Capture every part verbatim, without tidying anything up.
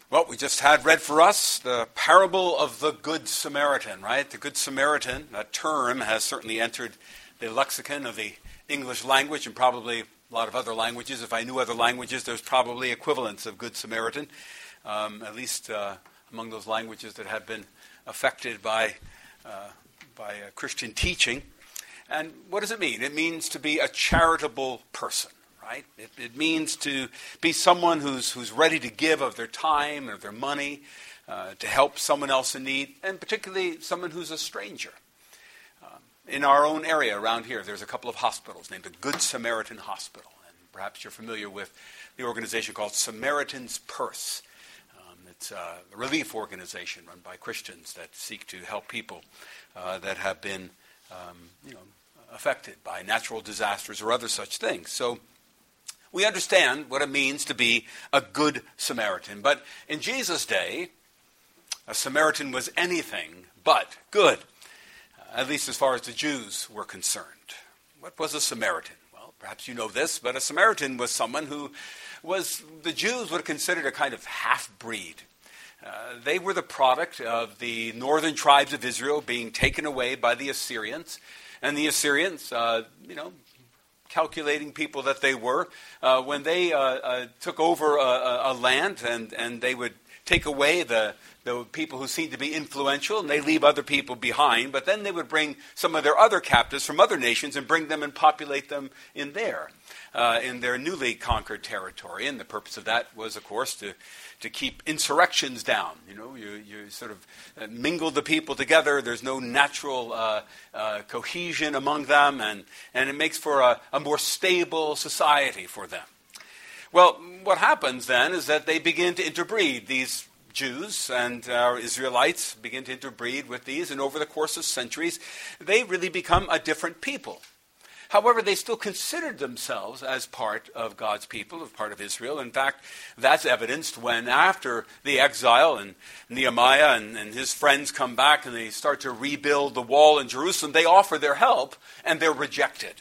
Well, we just had read for us the parable of the Good Samaritan, right? The Good Samaritan, that term has certainly entered the lexicon of the English language and probably a lot of other languages. If I knew other languages, there's probably equivalents of Good Samaritan, um, at least uh, among those languages that have been affected by, uh, by uh, Christian teaching. And what does it mean? It means to be a charitable person. Right? It, it means to be someone who's who's ready to give of their time or their money uh, to help someone else in need, and particularly someone who's a stranger. Um, in our own area around here, there's a couple of hospitals named the Good Samaritan Hospital, and perhaps you're familiar with the organization called Samaritan's Purse. Um, it's a relief organization run by Christians that seek to help people uh, that have been, um, you know, affected by natural disasters or other such things. So we understand what it means to be a good Samaritan. But in Jesus' day, a Samaritan was anything but good, at least as far as the Jews were concerned. What was a Samaritan? Well, perhaps you know this, but a Samaritan was someone who was, the Jews would have considered a kind of half-breed. Uh, they were the product of the northern tribes of Israel being taken away by the Assyrians. And the Assyrians, uh, you know, calculating people that they were, uh, when they uh, uh, took over a, a land and, and they would take away the, the people who seemed to be influential and they leave other people behind, but then they would bring some of their other captives from other nations and bring them and populate them in there, uh, in their newly conquered territory. And the purpose of that was, of course, to to keep insurrections down. You know, you, you sort of mingle the people together. There's no natural uh, uh, cohesion among them, and, and it makes for a, a more stable society for them. Well, what happens then is that they begin to interbreed. These Jews and our Israelites begin to interbreed with these, and over the course of centuries, they really become a different people. However, they still considered themselves as part of God's people, as part of Israel. In fact, that's evidenced when after the exile and Nehemiah and, and his friends come back and they start to rebuild the wall in Jerusalem, they offer their help and they're rejected.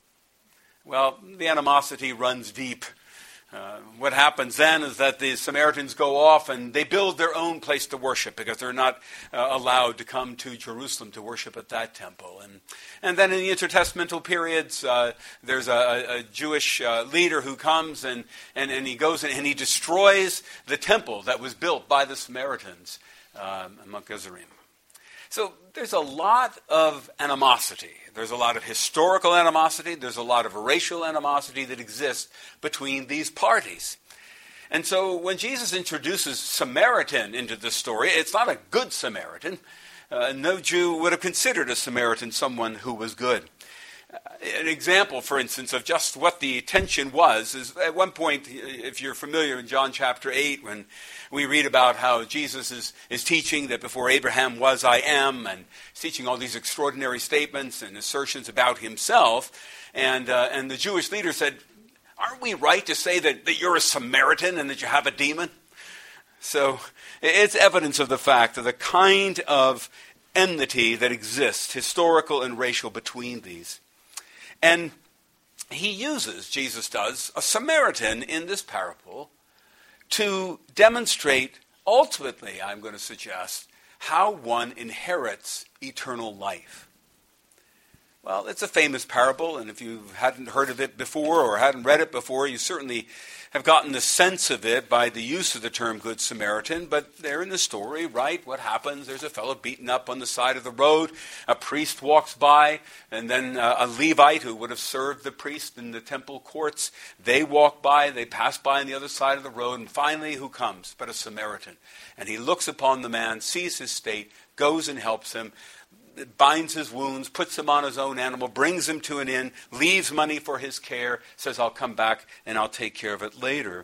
Well, the animosity runs deep. Uh, what happens then is that the Samaritans go off and they build their own place to worship because they're not uh, allowed to come to Jerusalem to worship at that temple. And and then in the intertestamental periods, uh, there's a, a Jewish uh, leader who comes and, and, and he goes in and he destroys the temple that was built by the Samaritans um, in Mount Gerizim. So there's a lot of animosity. There's a lot of historical animosity. There's a lot of racial animosity that exists between these parties. And so when Jesus introduces Samaritan into the story, it's not a good Samaritan. Uh, no Jew would have considered a Samaritan someone who was good. Uh, an example, for instance, of just what the tension was is at one point, if you're familiar in John chapter eight, when we read about how Jesus is, is teaching that before Abraham was, I am, and he's teaching all these extraordinary statements and assertions about himself. And uh, and the Jewish leader said, aren't we right to say that, that you're a Samaritan and that you have a demon? So it's evidence of the fact of the kind of enmity that exists, historical and racial, between these. And he uses, Jesus does, a Samaritan in this parable to demonstrate, ultimately, I'm going to suggest, how one inherits eternal life. Well, it's a famous parable, and if you hadn't heard of it before or hadn't read it before, you certainly have gotten the sense of it by the use of the term Good Samaritan. But there in the story, right, what happens? There's a fellow beaten up on the side of the road. A priest walks by, and then uh, a Levite who would have served the priest in the temple courts. They walk by, they pass by on the other side of the road, and finally, who comes but a Samaritan? And he looks upon the man, sees his state, goes and helps him, binds his wounds, puts him on his own animal, brings him to an inn, leaves money for his care, says, I'll come back and I'll take care of it later.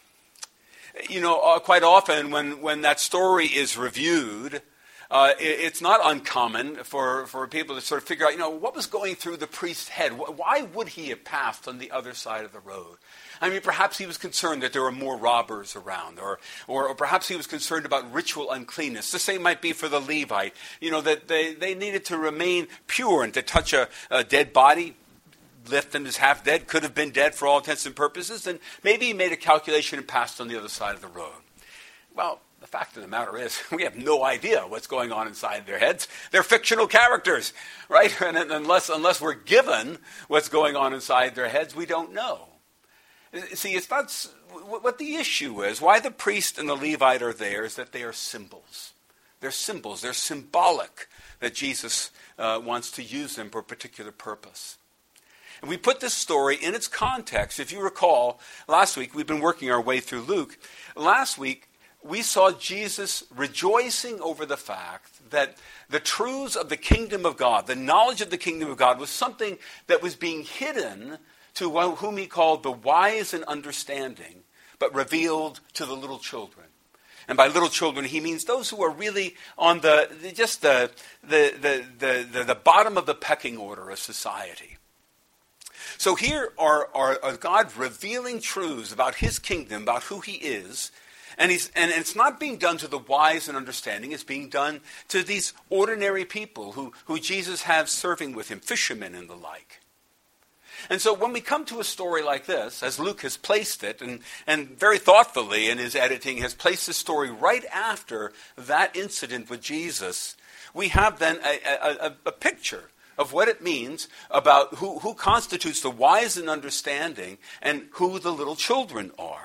You know, uh, quite often when, when that story is reviewed, uh, it, it's not uncommon for, for people to sort of figure out, you know, what was going through the priest's head? Why would he have passed on the other side of the road? I mean, perhaps he was concerned that there were more robbers around, or, or, or perhaps he was concerned about ritual uncleanness. The same might be for the Levite, you know, that they, they needed to remain pure, and to touch a, a dead body, left him as half dead, could have been dead for all intents and purposes, and maybe he made a calculation and passed on the other side of the road. Well, the fact of the matter is, we have no idea what's going on inside their heads. They're fictional characters, right? And unless, unless we're given what's going on inside their heads, we don't know. See, it's not what the issue is. Why the priest and the Levite are there is that they are symbols. They're symbols. They're symbolic that Jesus uh, wants to use them for a particular purpose. And we put this story in its context. If you recall, last week, we've been working our way through Luke. Last week, we saw Jesus rejoicing over the fact that the truths of the kingdom of God, the knowledge of the kingdom of God, was something that was being hidden to whom he called the wise and understanding, but revealed to the little children. And by little children, he means those who are really on the just the the the the, the, the bottom of the pecking order of society. So here are, are, are God revealing truths about his kingdom, about who he is. And, he's, and it's not being done to the wise and understanding. It's being done to these ordinary people who, who Jesus has serving with him, fishermen and the like. And so when we come to a story like this, as Luke has placed it, and, and very thoughtfully in his editing has placed the story right after that incident with Jesus, we have then a, a, a picture of what it means about who, who constitutes the wise and understanding and who the little children are.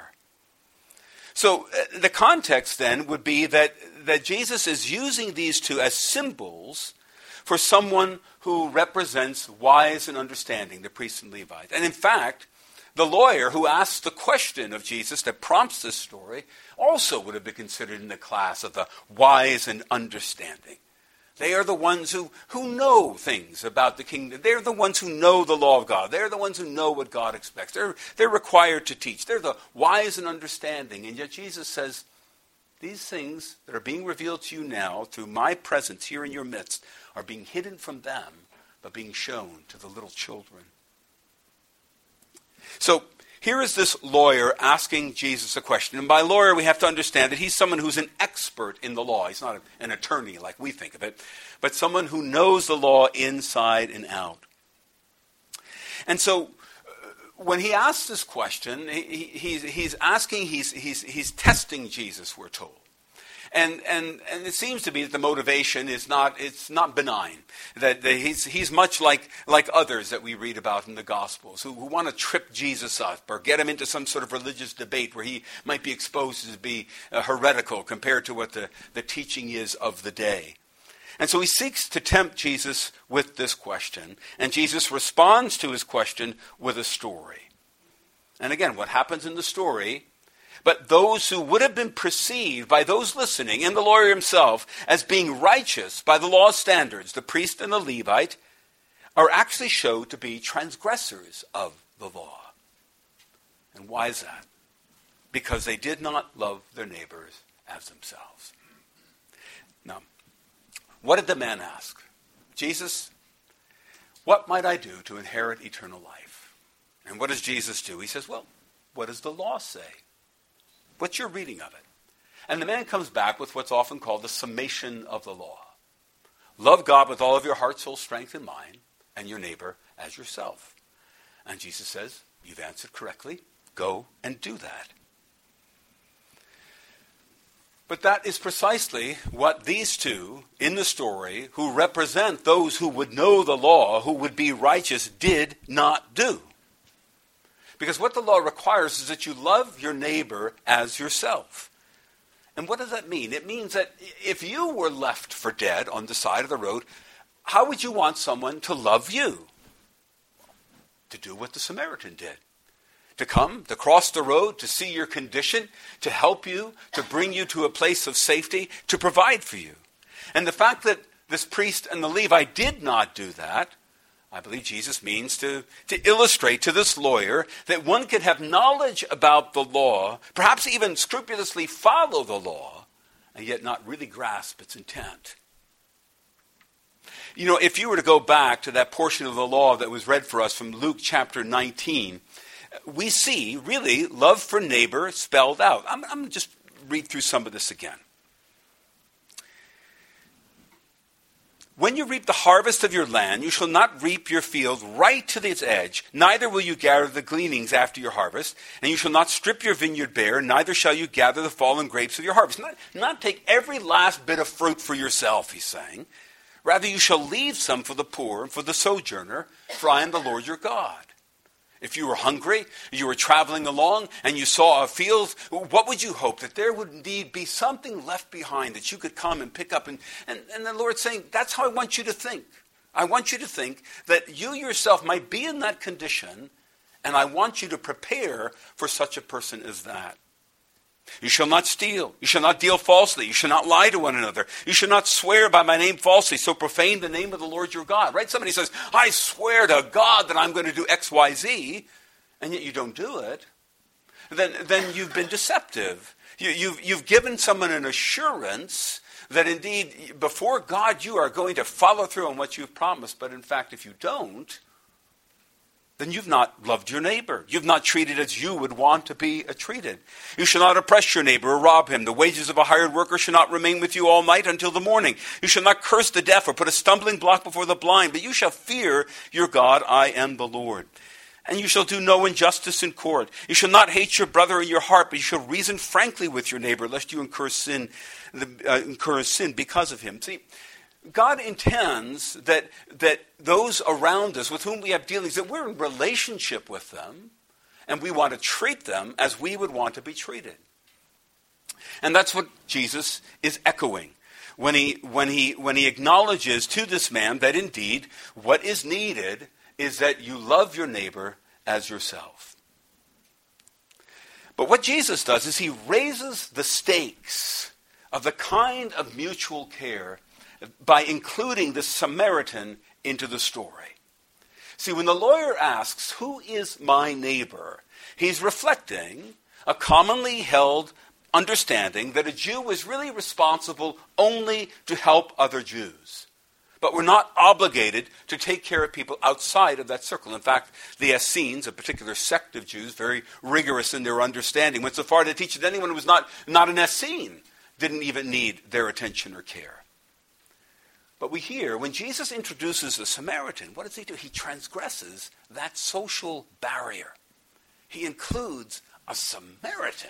So uh, the context then would be that, that Jesus is using these two as symbols for someone who represents wise and understanding, the priest and Levite. And in fact, the lawyer who asks the question of Jesus that prompts this story also would have been considered in the class of the wise and understanding. They are the ones who, who know things about the kingdom. They're the ones who know the law of God. They're the ones who know what God expects. They're, they're required to teach. They're the wise and understanding. And yet Jesus says, these things that are being revealed to you now through my presence here in your midst are being hidden from them, but being shown to the little children. So here is this lawyer asking Jesus a question. And by lawyer, we have to understand that he's someone who's an expert in the law. He's not an attorney like we think of it, but someone who knows the law inside and out. And so when he asks this question, he, he's, he's asking, he's, he's, he's testing Jesus, we're told. And, and, and it seems to be that the motivation is not, it's not benign. That, that he's, he's much like, like others that we read about in the Gospels who, who want to trip Jesus up or get him into some sort of religious debate where he might be exposed to be uh, heretical compared to what the, the teaching is of the day. And so he seeks to tempt Jesus with this question. And Jesus responds to his question with a story. And again, what happens in the story? But those who would have been perceived by those listening, and the lawyer himself, as being righteous by the law's standards, the priest and the Levite, are actually showed to be transgressors of the law. And why is that? Because they did not love their neighbors as themselves. Now, what did the man ask? Jesus, what might I do to inherit eternal life? And what does Jesus do? He says, well, what does the law say? What's your reading of it? And the man comes back with what's often called the summation of the law. Love God with all of your heart, soul, strength, and mind, and your neighbor as yourself. And Jesus says, you've answered correctly. Go and do that. But that is precisely what these two in the story, who represent those who would know the law, who would be righteous, did not do. Because what the law requires is that you love your neighbor as yourself. And what does that mean? It means that if you were left for dead on the side of the road, how would you want someone to love you? To do what the Samaritan did. To come, to cross the road, to see your condition, to help you, to bring you to a place of safety, to provide for you. And the fact that this priest and the Levite did not do that, I believe Jesus means to, to illustrate to this lawyer that one can have knowledge about the law, perhaps even scrupulously follow the law, and yet not really grasp its intent. You know, if you were to go back to that portion of the law that was read for us from Luke chapter nineteen, we see really love for neighbor spelled out. I'm, I'm going to just read through some of this again. When you reap the harvest of your land, you shall not reap your field right to its edge, neither will you gather the gleanings after your harvest, and you shall not strip your vineyard bare, neither shall you gather the fallen grapes of your harvest. Not, not take every last bit of fruit for yourself, he's saying. Rather, you shall leave some for the poor and for the sojourner, for I am the Lord your God. If you were hungry, you were traveling along, and you saw a field, what would you hope? That there would indeed be something left behind that you could come and pick up. And, and, and the Lord's saying, that's how I want you to think. I want you to think that you yourself might be in that condition, and I want you to prepare for such a person as that. You shall not steal. You shall not deal falsely. You shall not lie to one another. You shall not swear by my name falsely, so profane the name of the Lord your God. Right? Somebody says, I swear to God that I'm going to do X, Y, Z, and yet you don't do it. Then, then you've been deceptive. You, you've, you've given someone an assurance that indeed before God you are going to follow through on what you've promised, but in fact if you don't, then you've not loved your neighbor. You've not treated as you would want to be treated. You shall not oppress your neighbor or rob him. The wages of a hired worker shall not remain with you all night until the morning. You shall not curse the deaf or put a stumbling block before the blind, but you shall fear your God. I am the Lord. And you shall do no injustice in court. You shall not hate your brother in your heart, but you shall reason frankly with your neighbor, lest you incur sin, uh, incur sin because of him. See, God intends that that those around us with whom we have dealings, that we're in relationship with them, and we want to treat them as we would want to be treated. And that's what Jesus is echoing when he when he when he acknowledges to this man that indeed what is needed is that you love your neighbor as yourself. But what Jesus does is he raises the stakes of the kind of mutual care by including the Samaritan into the story. See, when the lawyer asks, who is my neighbor? He's reflecting a commonly held understanding that a Jew was really responsible only to help other Jews. But we're not obligated to take care of people outside of that circle. In fact, the Essenes, a particular sect of Jews, very rigorous in their understanding, went so far to teach that anyone who was not, not an Essene didn't even need their attention or care. But we hear, when Jesus introduces the Samaritan, what does he do? He transgresses that social barrier. He includes a Samaritan.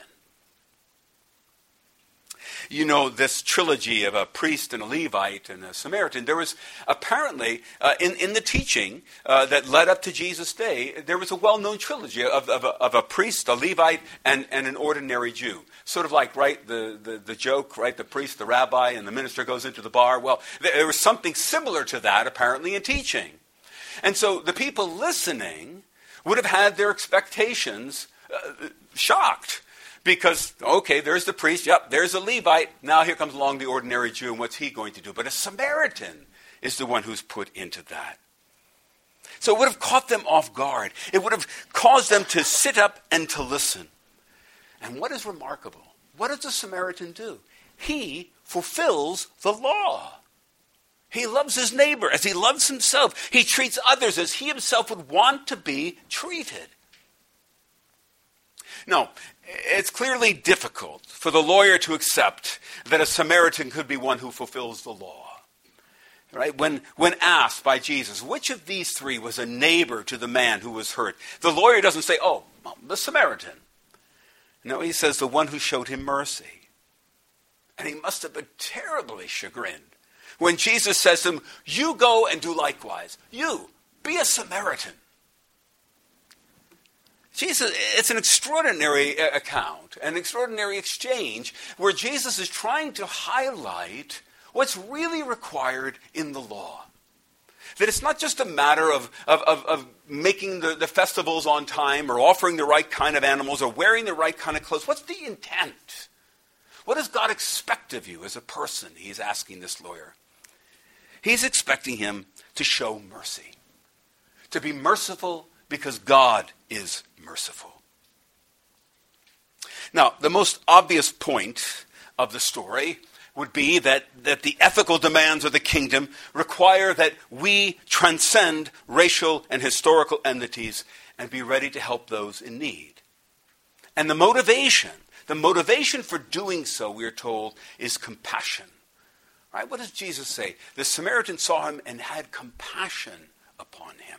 You know, this trilogy of a priest and a Levite and a Samaritan, there was apparently, uh, in, in the teaching uh, that led up to Jesus' day, there was a well-known trilogy of, of, a, of a priest, a Levite, and, and an ordinary Jew. Sort of like, right, the, the, the joke, right, the priest, the rabbi, and the minister goes into the bar. Well, there was something similar to that, apparently, in teaching. And so the people listening would have had their expectations uh, shocked. Because, okay, there's the priest, yep, there's a Levite, now here comes along the ordinary Jew, and what's he going to do? But a Samaritan is the one who's put into that. So it would have caught them off guard. It would have caused them to sit up and to listen. And what is remarkable? What does the Samaritan do? He fulfills the law. He loves his neighbor as he loves himself. He treats others as he himself would want to be treated. No, it's clearly difficult for the lawyer to accept that a Samaritan could be one who fulfills the law. Right? When, when asked by Jesus, which of these three was a neighbor to the man who was hurt, the lawyer doesn't say, oh, well, the Samaritan. No, he says the one who showed him mercy. And he must have been terribly chagrined when Jesus says to him, you go and do likewise. You, be a Samaritan. Jesus, it's an extraordinary account, an extraordinary exchange where Jesus is trying to highlight what's really required in the law. That it's not just a matter of, of, of, of making the, the festivals on time or offering the right kind of animals or wearing the right kind of clothes. What's the intent? What does God expect of you as a person? He's asking this lawyer. He's expecting him to show mercy, to be merciful because God is merciful. Now, the most obvious point of the story would be that, that the ethical demands of the kingdom require that we transcend racial and historical enmities and be ready to help those in need. And the motivation, the motivation for doing so, we are told, is compassion. Right? What does Jesus say? The Samaritan saw him and had compassion upon him.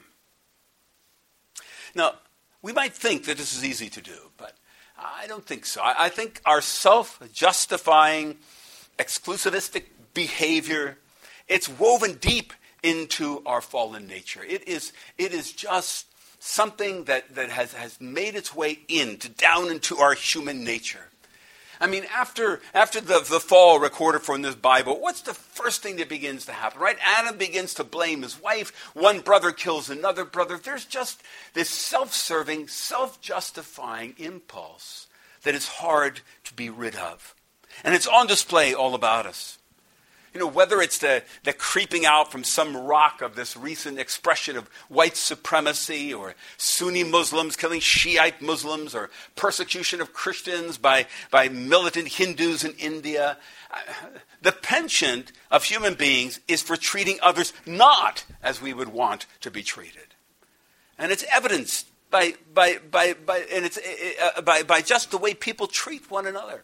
Now, we might think that this is easy to do, but I don't think so. I, I think our self-justifying, exclusivistic behavior, it's woven deep into our fallen nature. It is, it is just something that, that has, has made its way into, down into our human nature. I mean, after, after the, the fall recorded for in this Bible, what's the first thing that begins to happen, right? Adam begins to blame his wife. One brother kills another brother. There's just this self-serving, self-justifying impulse that is hard to be rid of. And it's on display all about us. You know, whether it's the, the creeping out from some rock of this recent expression of white supremacy, or Sunni Muslims killing Shiite Muslims, or persecution of Christians by, by militant Hindus in India. The penchant of human beings is for treating others not as we would want to be treated. And it's evidenced by, by, by, by, and it's, uh, by, by just the way people treat one another.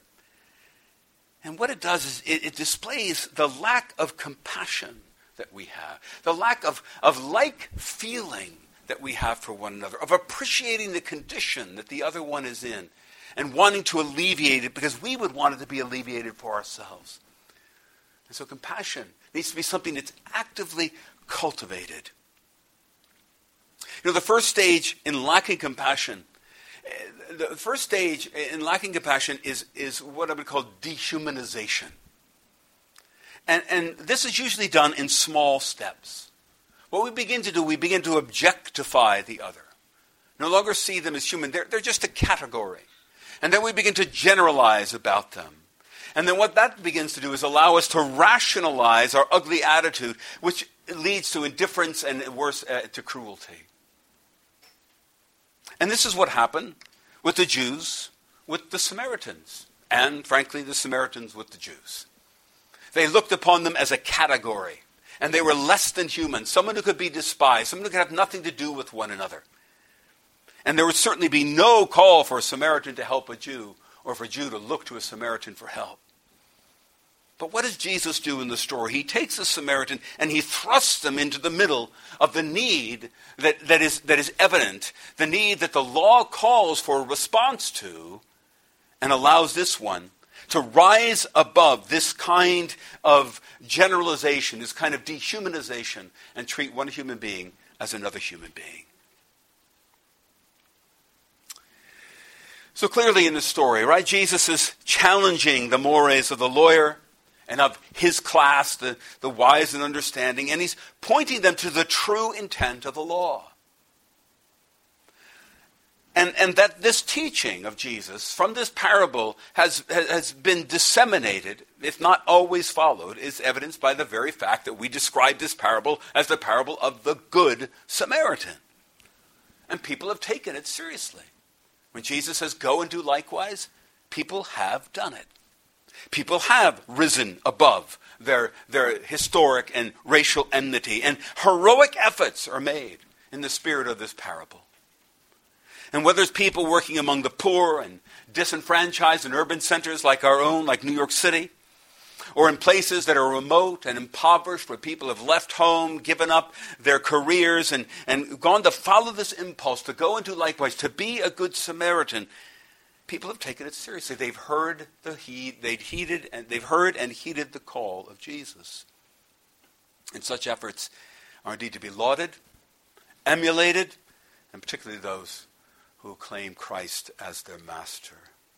And what it does is it, it displays the lack of compassion that we have, the lack of, of like feeling that we have for one another, of appreciating the condition that the other one is in and wanting to alleviate it because we would want it to be alleviated for ourselves. And so compassion needs to be something that's actively cultivated. You know, the first stage in lacking compassion The first stage in lacking compassion is, is what I would call dehumanization. And, and this is usually done in small steps. What we begin to do, we begin to objectify the other. No longer see them as human. They're, they're just a category. And then we begin to generalize about them. And then what that begins to do is allow us to rationalize our ugly attitude, which leads to indifference and worse, uh, to cruelty. And this is what happened with the Jews, with the Samaritans, and frankly, the Samaritans with the Jews. They looked upon them as a category, and they were less than human, someone who could be despised, someone who could have nothing to do with one another. And there would certainly be no call for a Samaritan to help a Jew, or for a Jew to look to a Samaritan for help. But what does Jesus do in the story? He takes a Samaritan and he thrusts them into the middle of the need that, that, is, that is evident, the need that the law calls for a response to, and allows this one to rise above this kind of generalization, this kind of dehumanization, and treat one human being as another human being. So clearly in the story, right, Jesus is challenging the mores of the lawyer and of his class, the, the wise and understanding, and he's pointing them to the true intent of the law. And, and that this teaching of Jesus from this parable has, has been disseminated, if not always followed, is evidenced by the very fact that we describe this parable as the parable of the Good Samaritan. And people have taken it seriously. When Jesus says, go and do likewise, people have done it. People have risen above their, their historic and racial enmity, and heroic efforts are made in the spirit of this parable. And whether it's people working among the poor and disenfranchised in urban centers like our own, like New York City, or in places that are remote and impoverished where people have left home, given up their careers, and, and gone to follow this impulse to go and do likewise, to be a good Samaritan, people have taken it seriously. They've heard the heed, they've heeded, and they've heard and heeded the call of Jesus. And such efforts are indeed to be lauded, emulated, and particularly those who claim Christ as their master.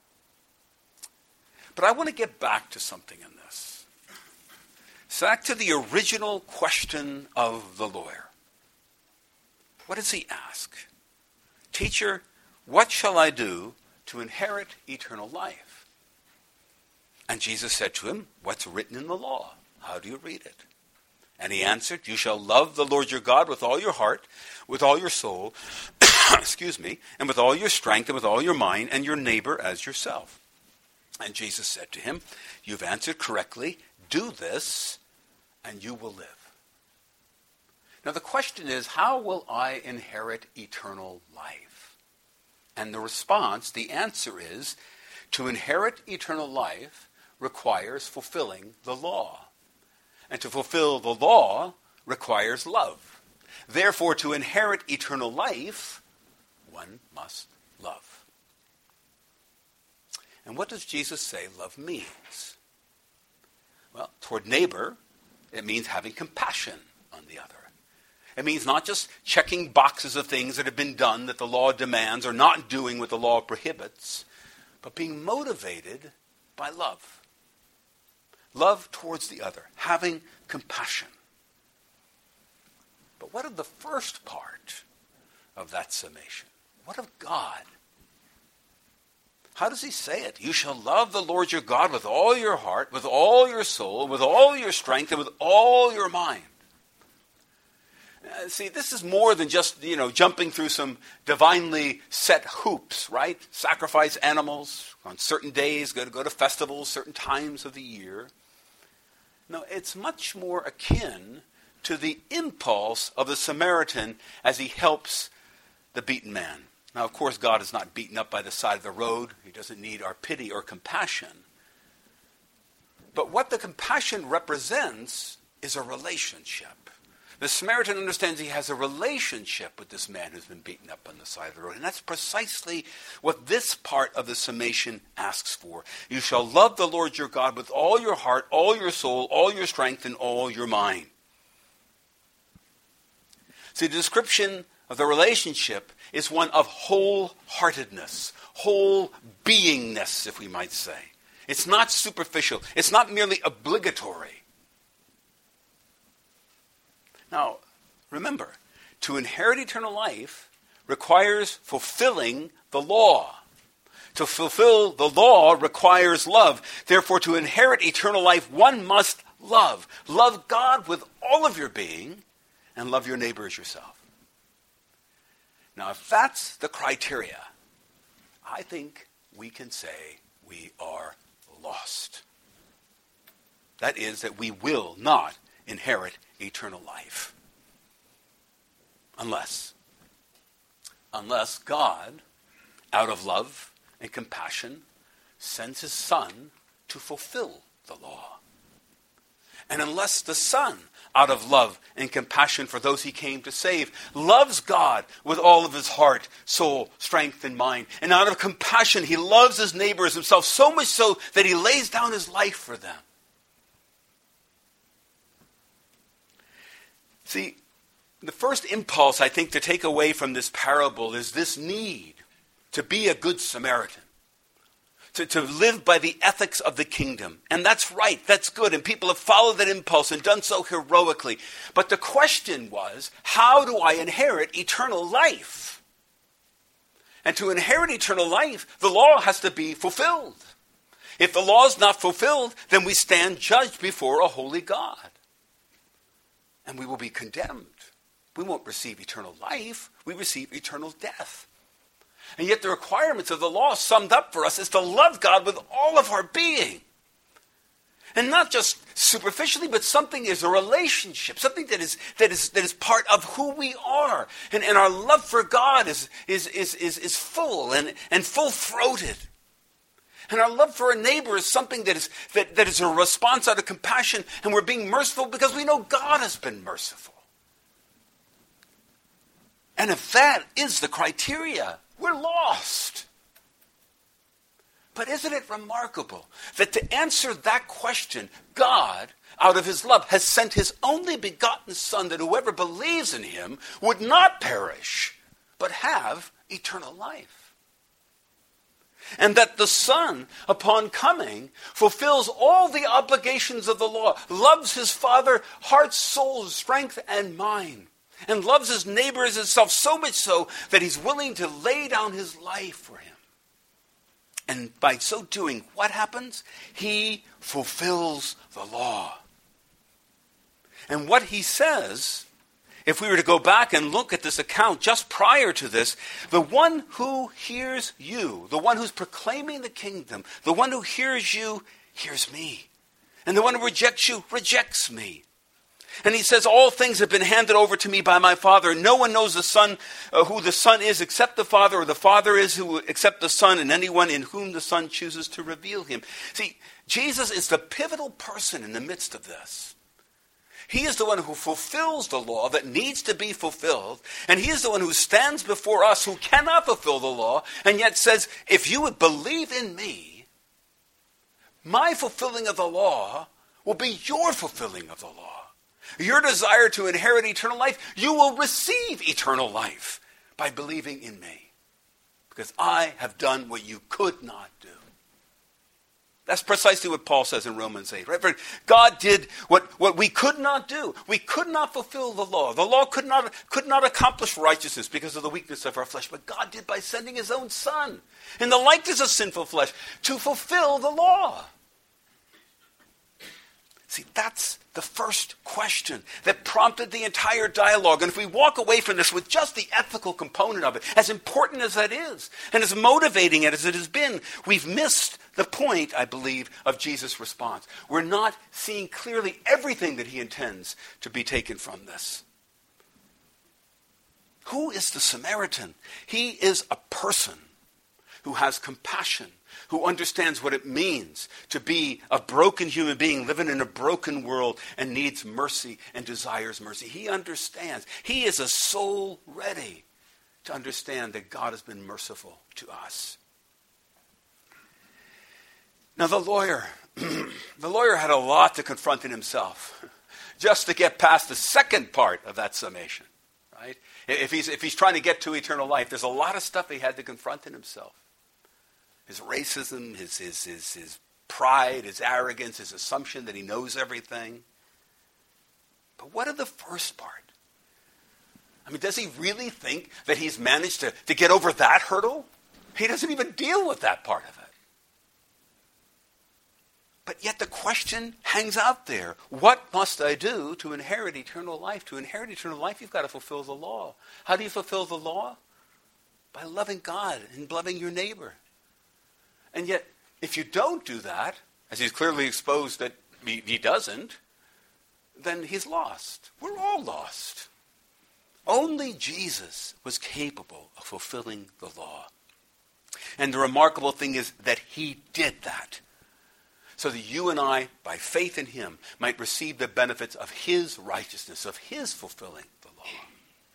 But I want to get back to something in this. Back to the original question of the lawyer. What does he ask? Teacher, what shall I do to inherit eternal life? And Jesus said to him, what's written in the law? How do you read it? And he answered, you shall love the Lord your God with all your heart, with all your soul, excuse me, and with all your strength and with all your mind, and your neighbor as yourself. And Jesus said to him, you've answered correctly. Do this, and you will live. Now the question is, how will I inherit eternal life? And the response, the answer is, to inherit eternal life requires fulfilling the law. And to fulfill the law requires love. Therefore, to inherit eternal life, one must love. And what does Jesus say love means? Well, toward neighbor, it means having compassion on the other. It means not just checking boxes of things that have been done that the law demands or not doing what the law prohibits, but being motivated by love. Love towards the other, having compassion. But what of the first part of that summation? What of God? How does he say it? You shall love the Lord your God with all your heart, with all your soul, with all your strength, and with all your mind. Uh, see, this is more than just, you know, jumping through some divinely set hoops, right? Sacrifice animals on certain days, go to, go to festivals, certain times of the year. No, it's much more akin to the impulse of the Samaritan as he helps the beaten man. Now, of course, God is not beaten up by the side of the road. He doesn't need our pity or compassion. But what the compassion represents is a relationship. The Samaritan understands he has a relationship with this man who's been beaten up on the side of the road. And that's precisely what this part of the summation asks for. You shall love the Lord your God with all your heart, all your soul, all your strength, and all your mind. See, the description of the relationship is one of wholeheartedness, whole beingness, if we might say. It's not superficial. It's not merely obligatory. Now, remember, to inherit eternal life requires fulfilling the law. To fulfill the law requires love. Therefore, to inherit eternal life, one must love. Love God with all of your being and love your neighbor as yourself. Now, if that's the criteria, I think we can say we are lost. That is, that we will not inherit eternal life. Unless, unless God, out of love and compassion, sends his Son to fulfill the law. And unless the Son, out of love and compassion for those he came to save, loves God with all of his heart, soul, strength, and mind. And out of compassion, he loves his neighbor as himself, so much so that he lays down his life for them. See, the first impulse, I think, to take away from this parable is this need to be a good Samaritan. To, to live by the ethics of the kingdom. And that's right, that's good. And people have followed that impulse and done so heroically. But the question was, how do I inherit eternal life? And to inherit eternal life, the law has to be fulfilled. If the law is not fulfilled, then we stand judged before a holy God. And we will be condemned. We won't receive eternal life. We receive eternal death. And yet the requirements of the law summed up for us is to love God with all of our being. And not just superficially, but something is a relationship, something that is that is that is part of who we are. And, and our love for God is is is is, is full and, and full-throated. And our love for our neighbor is something that is that, that is a response out of compassion, and we're being merciful because we know God has been merciful. And if that is the criteria, we're lost. But isn't it remarkable that to answer that question, God, out of his love, has sent his only begotten Son, that whoever believes in him would not perish, but have eternal life. And that the Son, upon coming, fulfills all the obligations of the law, loves his Father, heart, soul, strength, and mind, and loves his neighbor as himself, so much so that he's willing to lay down his life for him. And by so doing, what happens? He fulfills the law. And what he says, if we were to go back and look at this account just prior to this, the one who hears you, the one who's proclaiming the kingdom, the one who hears you, hears me. And the one who rejects you, rejects me. And he says, all things have been handed over to me by my Father. No one knows the Son, uh, who the Son is except the Father, or the Father is who except the Son, and anyone in whom the Son chooses to reveal him. See, Jesus is the pivotal person in the midst of this. He is the one who fulfills the law that needs to be fulfilled, and he is the one who stands before us who cannot fulfill the law, and yet says, if you would believe in me, my fulfilling of the law will be your fulfilling of the law. Your desire to inherit eternal life, you will receive eternal life by believing in me, because I have done what you could not do. That's precisely what Paul says in Romans eight. Right? God did what, what we could not do. We could not fulfill the law. The law could not, could not accomplish righteousness because of the weakness of our flesh. But God did by sending his own Son in the likeness of sinful flesh to fulfill the law. See, that's the first question that prompted the entire dialogue. And if we walk away from this with just the ethical component of it, as important as that is, and as motivating as it has been, we've missed the point, I believe, of Jesus' response. We're not seeing clearly everything that he intends to be taken from this. Who is the Samaritan? He is a person who has compassion, who understands what it means to be a broken human being living in a broken world and needs mercy and desires mercy. He understands. He is a soul ready to understand that God has been merciful to us. Now the lawyer, the lawyer had a lot to confront in himself just to get past the second part of that summation, right? If he's, if he's trying to get to eternal life, there's a lot of stuff he had to confront in himself. His racism, his, his, his, his pride, his arrogance, his assumption that he knows everything. But what of the first part? I mean, does he really think that he's managed to, to get over that hurdle? He doesn't even deal with that part of it. But yet the question hangs out there. What must I do to inherit eternal life? To inherit eternal life, you've got to fulfill the law. How do you fulfill the law? By loving God and loving your neighbor. And yet, if you don't do that, as he's clearly exposed that he, he doesn't, then he's lost. We're all lost. Only Jesus was capable of fulfilling the law. And the remarkable thing is that he did that, so that you and I, by faith in him, might receive the benefits of his righteousness, of his fulfilling the law.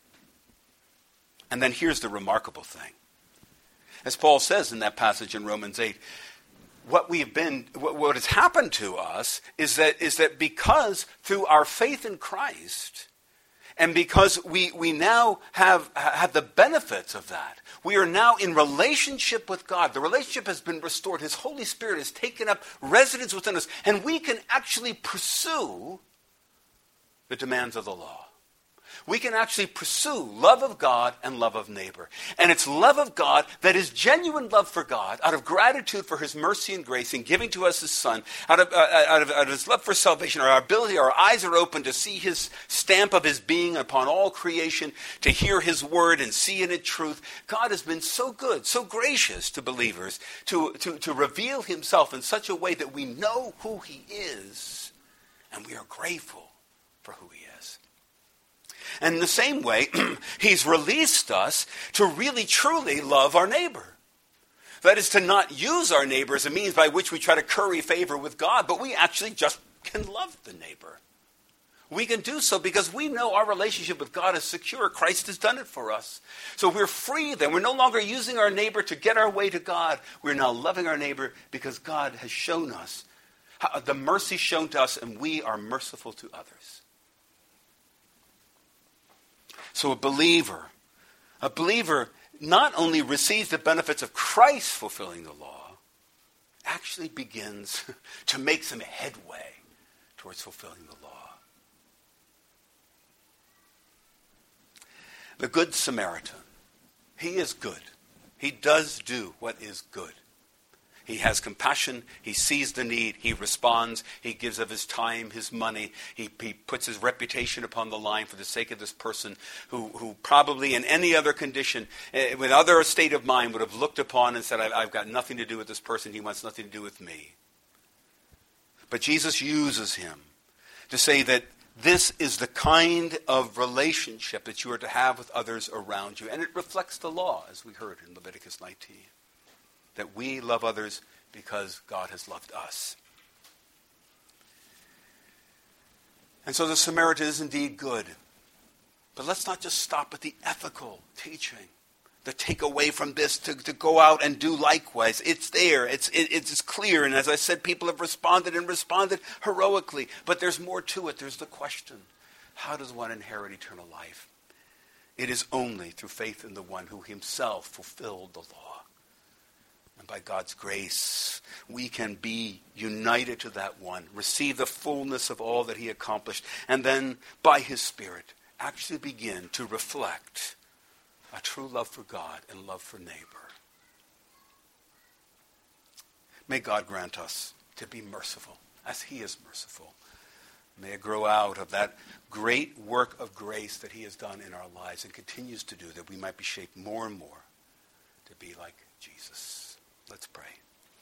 And then here's the remarkable thing. As Paul says in that passage in Romans eight, what we've been, what, what has happened to us is that is that because through our faith in Christ, and because we, we now have, have the benefits of that, we are now in relationship with God. The relationship has been restored. His Holy Spirit has taken up residence within us, and we can actually pursue the demands of the law. We can actually pursue love of God and love of neighbor. And it's love of God that is genuine love for God, out of gratitude for his mercy and grace in giving to us his Son, out of, uh, out of, out of his love for salvation, our ability, our eyes are open to see his stamp of his being upon all creation, to hear his word and see in it truth. God has been so good, so gracious to believers, to, to, to reveal himself in such a way that we know who he is, and we are grateful for who he is. And in the same way, he's released us to really truly love our neighbor. That is, to not use our neighbor as a means by which we try to curry favor with God, but we actually just can love the neighbor. We can do so because we know our relationship with God is secure. Christ has done it for us. So we're free then. We're no longer using our neighbor to get our way to God. We're now loving our neighbor because God has shown us how, the mercy shown to us, and we are merciful to others. So a believer, a believer not only receives the benefits of Christ fulfilling the law, actually begins to make some headway towards fulfilling the law. The Good Samaritan, he is good. He does do what is good. He has compassion. He sees the need. He responds. He gives of his time, his money. He, he puts his reputation upon the line for the sake of this person who, who probably in any other condition, uh, with other state of mind, would have looked upon and said, I've, I've got nothing to do with this person. He wants nothing to do with me. But Jesus uses him to say that this is the kind of relationship that you are to have with others around you. And it reflects the law, as we heard in Leviticus nineteen. That we love others because God has loved us. And so the Samaritan is indeed good. But let's not just stop at the ethical teaching. The takeaway from this to, to go out and do likewise. It's there. It's, it, it's clear. And as I said, people have responded and responded heroically. But there's more to it. There's the question. How does one inherit eternal life? It is only through faith in the one who himself fulfilled the law. And by God's grace, we can be united to that one, receive the fullness of all that he accomplished, and then by his Spirit actually begin to reflect a true love for God and love for neighbor. May God grant us to be merciful as he is merciful. May it grow out of that great work of grace that he has done in our lives and continues to do, that we might be shaped more and more to be like Jesus. Let's pray.